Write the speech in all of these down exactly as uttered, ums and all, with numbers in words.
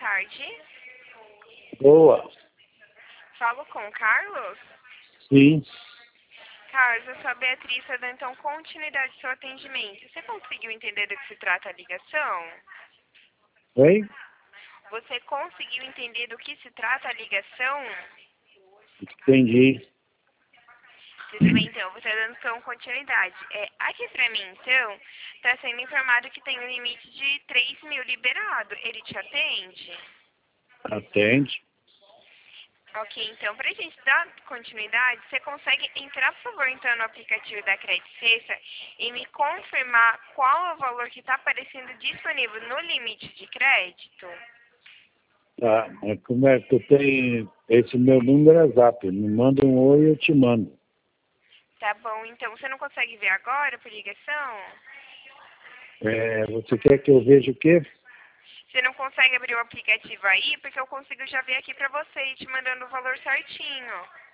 tarde. Boa. Falo com o Carlos? Sim. Carlos, eu sou a Beatriz, dando então continuidade ao seu atendimento. Você conseguiu entender do que se trata a ligação? Oi? Você conseguiu entender do que se trata a ligação? Entendi. Tudo bem, então. Você dando então continuidade. É, aqui pra mim, então, tá sendo informado que tem um limite de três mil liberado. Ele te atende? Atende. Ok, então, pra gente dar continuidade, você consegue entrar, por favor, então, no aplicativo da Credit Sexta e me confirmar qual é o valor que está aparecendo disponível no limite de crédito? Tá. Mas como é que eu tenho... Esse meu número é zap. Me manda um oi e eu te mando. Tá bom, então, você não consegue ver agora por ligação? É, você quer que eu veja o quê? Você não consegue abrir o aplicativo aí, porque eu consigo já ver aqui pra você e te mandando o valor certinho.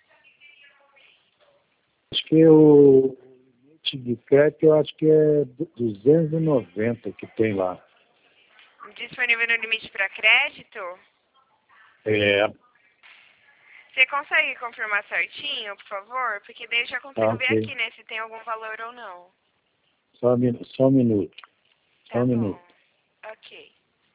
Acho que o limite de crédito, eu acho que é duzentos e noventa que tem lá. Disponível no limite para crédito? É. Você consegue confirmar certinho, por favor? Porque daí eu já Tá, consigo ver ok. aqui, né, se tem algum valor ou não. Só um, minu- só um minuto. Só Tá um bom. minuto. Ok.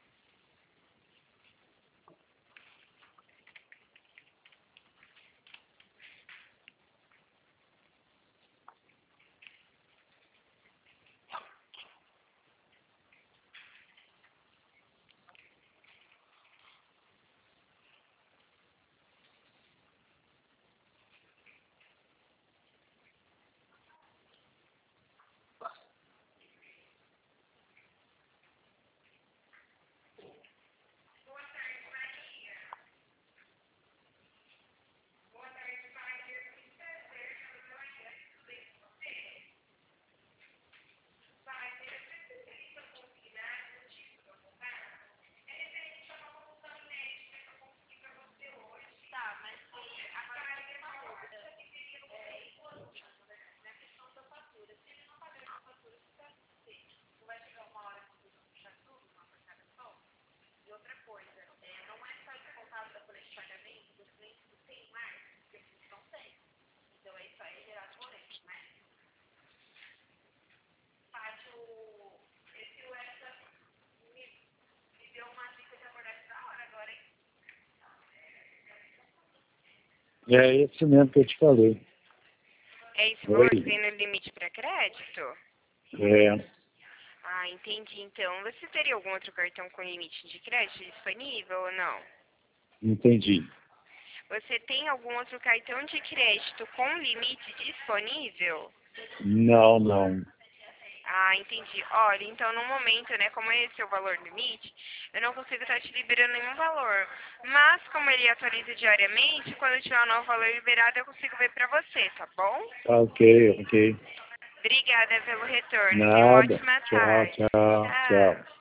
É esse mesmo que eu te falei. É esse valor que Oi. tem no limite para crédito? É. Ah, entendi. Então, você teria algum outro cartão com limite de crédito disponível ou não? Entendi. Você tem algum outro cartão de crédito com limite disponível? Não, não. Ah, entendi. Olha, então no momento, né, como esse é o valor limite, eu não consigo estar te liberando nenhum valor. Mas como ele atualiza diariamente, quando tiver um novo valor liberado, eu consigo ver pra você, tá bom? Tá ok, ok. Obrigada pelo retorno. Tenha uma Nada. ótima Tchau, tarde. tchau, tchau. Tchau.